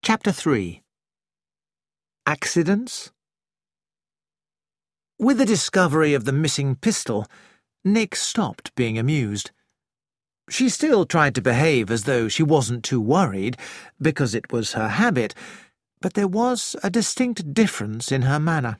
Chapter 3. Accidents? With the discovery of the missing pistol, Nick stopped being amused. She still tried to behave as though she wasn't too worried, because it was her habit, but there was a distinct difference in her manner.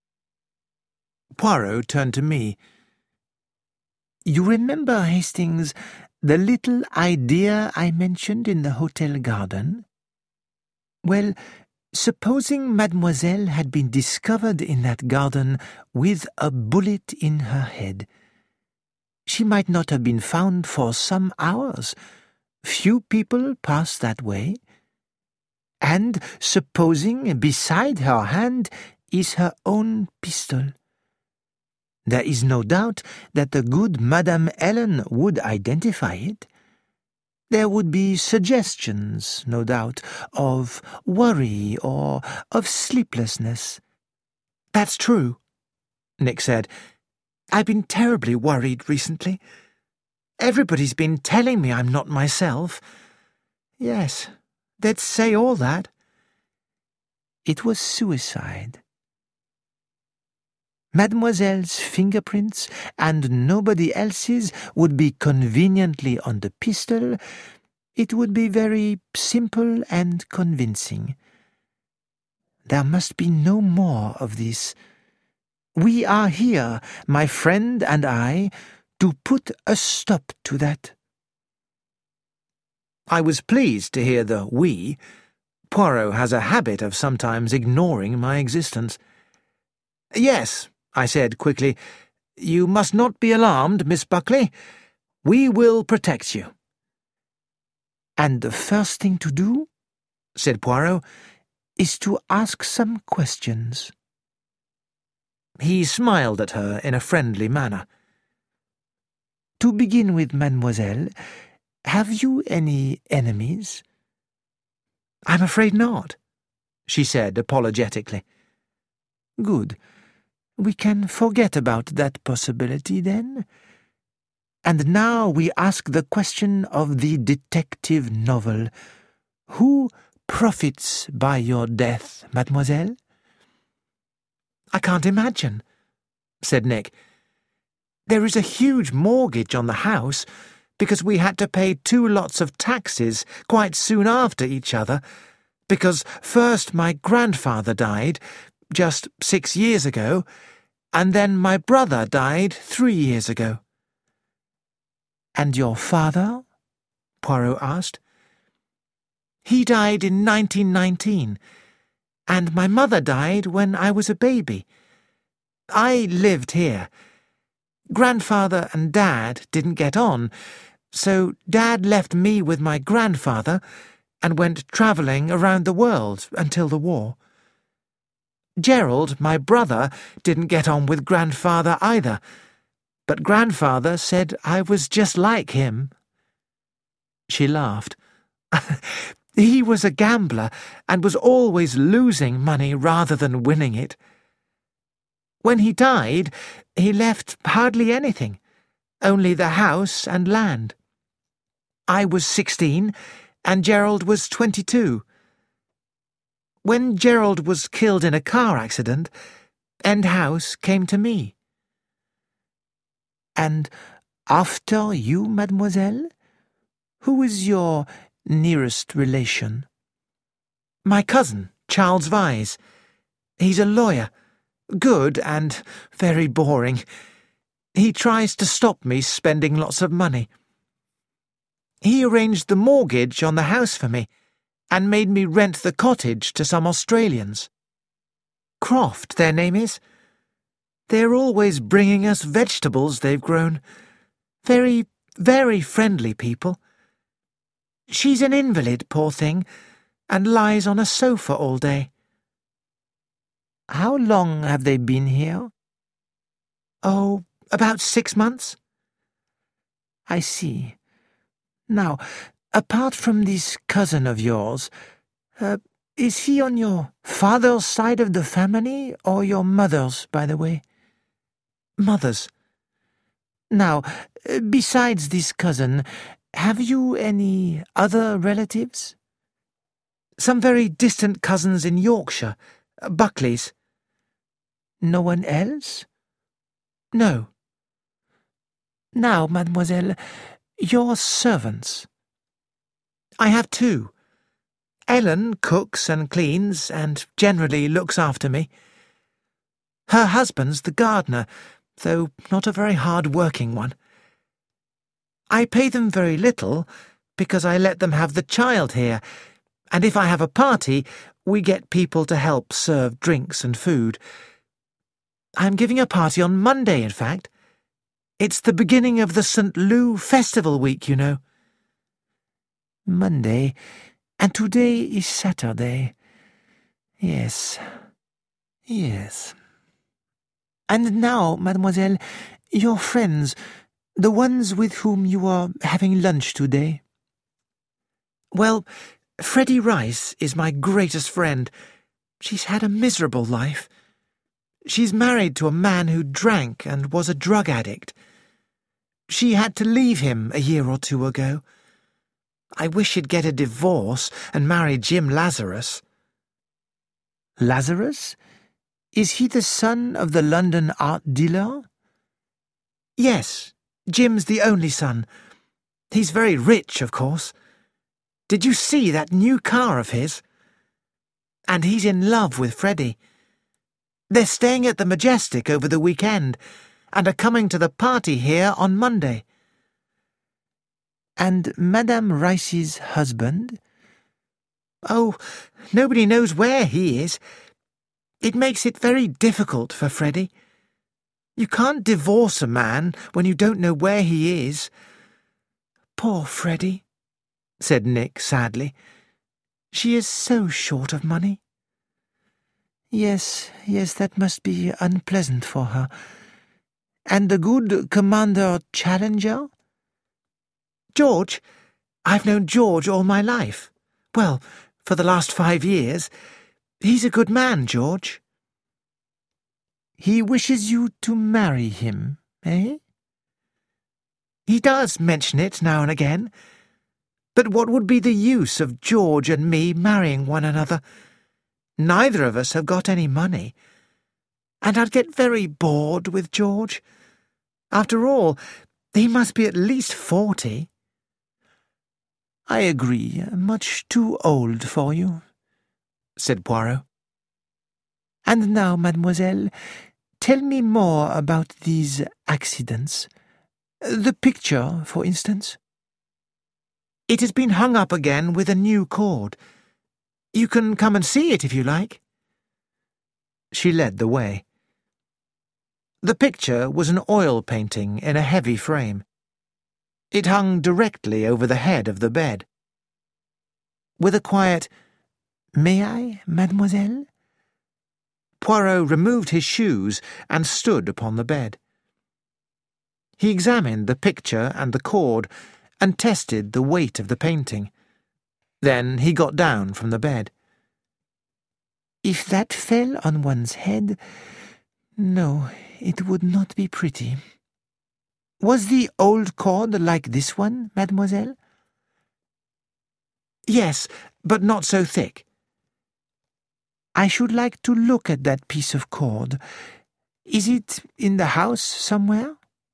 Poirot turned to me. "You remember, Hastings, the little idea I mentioned in the hotel garden? Well, supposing Mademoiselle had been discovered in that garden with a bullet in her head. She might not have been found for some hours. Few people pass that way. And supposing beside her hand is her own pistol. There is no doubt that the good Madame Ellen would identify it. There would be suggestions, no doubt, of worry or of sleeplessness." "That's true," Nick said. "I've been terribly worried recently. Everybody's been telling me I'm not myself. Yes, they'd say all that." "It was suicide. Mademoiselle's fingerprints and nobody else's would be conveniently on the pistol. It would be very simple and convincing. There must be no more of this. We are here, my friend and I, to put a stop to that." I was pleased to hear the "we." Poirot has a habit of sometimes ignoring my existence. "Yes," I said quickly, "you must not be alarmed, Miss Buckley. We will protect you." "And the first thing to do," said Poirot, "is to ask some questions." He smiled at her in a friendly manner. "To begin with, Mademoiselle, have you any enemies?" "I'm afraid not," she said apologetically. "Good. We can forget about that possibility, then. And now we ask the question of the detective novel. Who profits by your death, Mademoiselle?" "I can't imagine," said Nick. "There is a huge mortgage on the house, because we had to pay 2 lots of taxes quite soon after each other, because first my grandfather died, just 6 years ago, and then my brother died 3 years ago." "And your father?" Poirot asked. "He died in 1919, and my mother died when I was a baby. I lived here. Grandfather and Dad didn't get on, so Dad left me with my grandfather and went travelling around the world until the war. Gerald, my brother, didn't get on with Grandfather either, but Grandfather said I was just like him." She laughed. "He was a gambler and was always losing money rather than winning it. When he died, he left hardly anything, only the house and land. I was 16 and Gerald was 22. When Gerald was killed in a car accident, End House came to me." "And after you, Mademoiselle? Who is your nearest relation?" "My cousin, Charles Vyse. He's a lawyer, good and very boring. He tries to stop me spending lots of money. He arranged the mortgage on the house for me and made me rent the cottage to some Australians. Croft, their name is. They're always bringing us vegetables they've grown. Very, very friendly people. She's an invalid, poor thing, and lies on a sofa all day." "How long have they been here?" "Oh, about 6 months." "I see. Now, apart from this cousin of yours, is he on your father's side of the family or your mother's, by the way?" "Mother's." "Now, besides this cousin, have you any other relatives?" Some very distant cousins in Yorkshire, Buckleys. No one else? No. Now, mademoiselle, your servants. I have two. Ellen cooks and cleans and generally looks after me. Her husband's the gardener, though not a very hard-working one. I pay them very little, because I let them have the child here, and if I have a party, we get people to help serve drinks and food. I'm giving a party on Monday, in fact. It's the beginning of the St. Lou Festival Week, you know. Monday, and today is Saturday. Yes. Yes. And now, mademoiselle, your friends, the ones with whom you are having lunch today. Well, Freddie Rice is my greatest friend. She's had a miserable life. She's married to a man who drank and was a drug addict. She had to leave him a year or two ago. I wish she'd get a divorce and marry Jim Lazarus. Lazarus? Is he the son of the London art dealer? Yes, Jim's the only son. He's very rich, of course. Did you see that new car of his? And he's in love with Freddie. They're staying at the Majestic over the weekend and are coming to the party here on Monday. And Madame Rice's husband? Oh, nobody knows where he is. It makes it very difficult for Freddie. You can't divorce a man when you don't know where he is. Poor Freddie, said Nick sadly. She is so short of money. Yes, that must be unpleasant for her. And the good Commander Challenger? George? I've known George all my life. Well, for the last 5 years. He's a good man, George. He wishes you to marry him, eh? He does mention it now and again. But what would be the use of George and me marrying one another? Neither of us have got any money. And I'd get very bored with George. After all, he must be at least 40. I agree, much too old for you, said Poirot. And now, mademoiselle, tell me more about these accidents. The picture, for instance. It has been hung up again with a new cord. You can come and see it if you like. She led the way. The picture was an oil painting in a heavy frame. It hung directly over the head of the bed. With a quiet, "May I, mademoiselle?" Poirot removed his shoes and stood upon the bed. He examined the picture and the cord and tested the weight of the painting. Then he got down from the bed. If that fell on one's head, no, it would not be pretty. Was the old cord like this one, mademoiselle? Yes, but not so thick. I should like to look at that piece of cord. Is it in the house somewhere?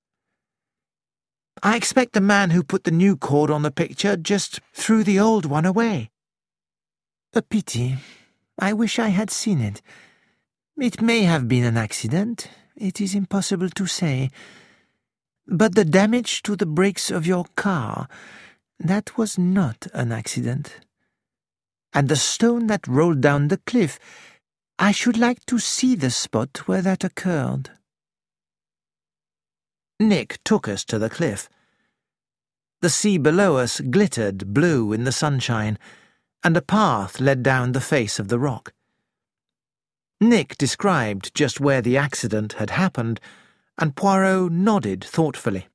I expect the man who put the new cord on the picture just threw the old one away. A pity. I wish I had seen it. It may have been an accident. It is impossible to say. But the damage to the brakes of your car, that was not an accident. And the stone that rolled down the cliff, I should like to see the spot where that occurred. Nick took us to the cliff. The sea below us glittered blue in the sunshine, and a path led down the face of the rock. Nick described just where the accident had happened, and Poirot nodded thoughtfully.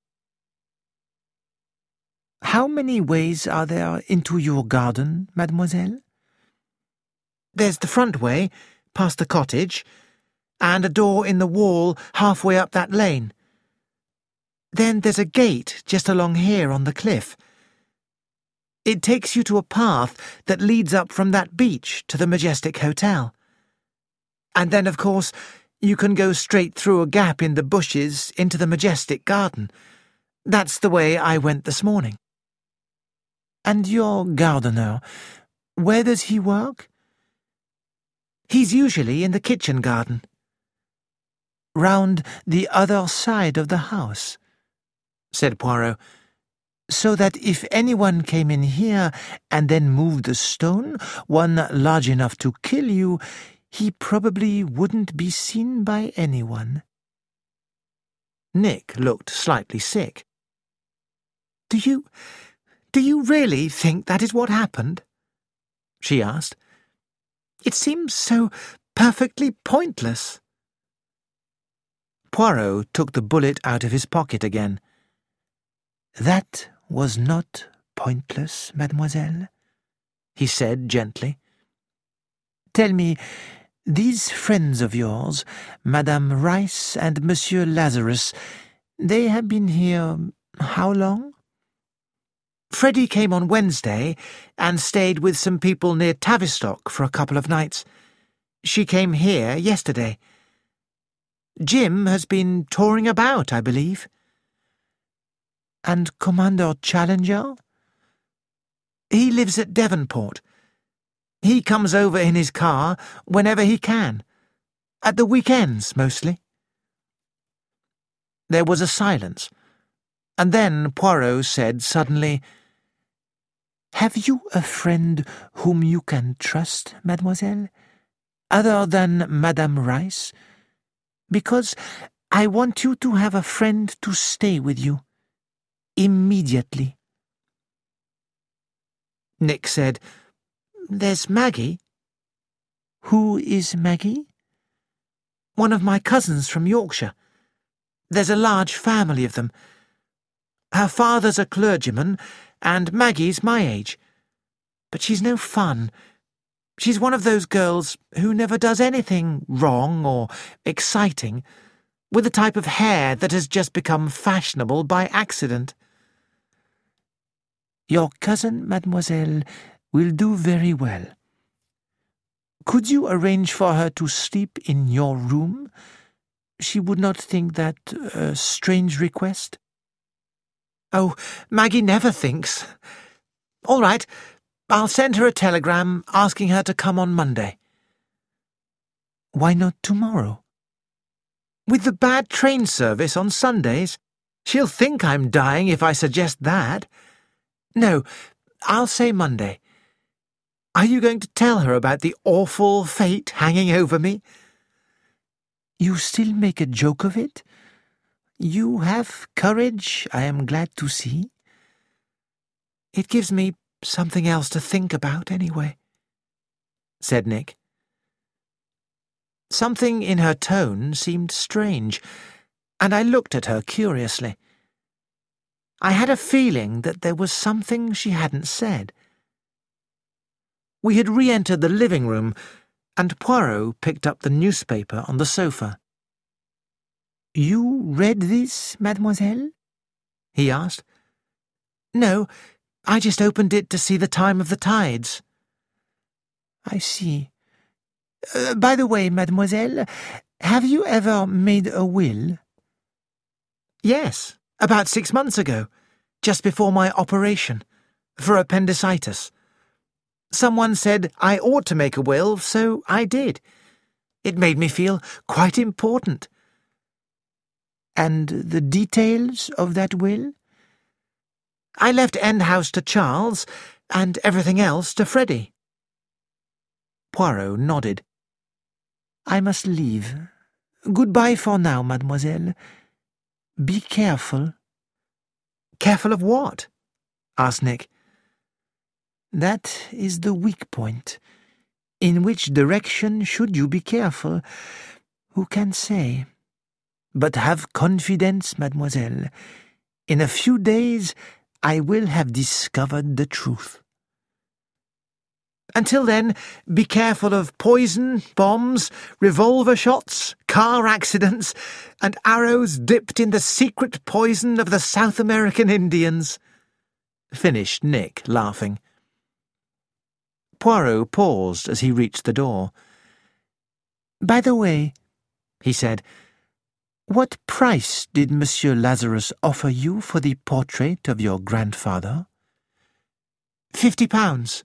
How many ways are there into your garden, mademoiselle? There's the front way, past the cottage, and a door in the wall halfway up that lane. Then there's a gate just along here on the cliff. It takes you to a path that leads up from that beach to the Majestic Hotel. And then, of course, you can go straight through a gap in the bushes into the Majestic Garden. That's the way I went this morning." "And your gardener, where does he work?" "He's usually in the kitchen garden." "Round the other side of the house," said Poirot. "So that if anyone came in here and then moved a stone, one large enough to kill you, he probably wouldn't be seen by anyone." Nick looked slightly sick. Do you really think that is what happened?" she asked. "It seems so perfectly pointless." Poirot took the bullet out of his pocket again. "That was not pointless, mademoiselle," he said gently. "Tell me, these friends of yours, Madame Rice and Monsieur Lazarus, they have been here how long?" "Freddie came on Wednesday and stayed with some people near Tavistock for a couple of nights. She came here yesterday. Jim has been touring about, I believe." "And Commander Challenger?" "He lives at Devonport. He comes over in his car whenever he can. At the weekends, mostly." There was a silence, and then Poirot said suddenly, "Have you a friend whom you can trust, mademoiselle, other than Madame Rice? Because I want you to have a friend to stay with you. Immediately." Nick said, "There's Maggie." "Who is Maggie?" "One of my cousins from Yorkshire. There's a large family of them. Her father's a clergyman, and Maggie's my age. But she's no fun. She's one of those girls who never does anything wrong or exciting, with the type of hair that has just become fashionable by accident." "Your cousin, mademoiselle, will do very well. Could you arrange for her to sleep in your room? She would not think that a strange request?" "Oh, Maggie never thinks. All right, I'll send her a telegram asking her to come on Monday." "Why not tomorrow?" "With the bad train service on Sundays, she'll think I'm dying if I suggest that. No, I'll say Monday. Are you going to tell her about the awful fate hanging over me?" "You still make a joke of it? You have courage, I am glad to see." "It gives me something else to think about, anyway," said Nick. Something in her tone seemed strange, and I looked at her curiously. I had a feeling that there was something she hadn't said. We had re-entered the living room, and Poirot picked up the newspaper on the sofa. "You read this, mademoiselle?" he asked. "No, I just opened it to see the time of the tides." "I see. By the way, mademoiselle, have you ever made a will?" "Yes, about 6 months ago, just before my operation, for appendicitis. Someone said I ought to make a will, so I did. It made me feel quite important." "And the details of that will?" "I left End House to Charles, and everything else to Freddie." Poirot nodded. "I must leave. Goodbye for now, mademoiselle. Be careful." "Careful of what?" asked Nick. "That is the weak point. In which direction should you be careful? Who can say? But have confidence, mademoiselle. In a few days I will have discovered the truth." "Until then, be careful of poison, bombs, revolver shots, car accidents, and arrows dipped in the secret poison of the South American Indians." finished Nick, laughing. Poirot paused as he reached the door. "By the way," he said, "what price did Monsieur Lazarus offer you for the portrait of your grandfather?" £50.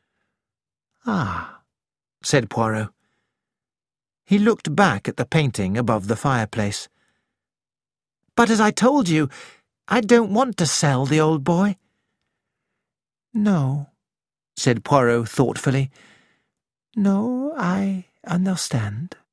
"Ah," said Poirot. He looked back at the painting above the fireplace. "But as I told you, I don't want to sell the old boy." "No," said Poirot thoughtfully. "No, I understand."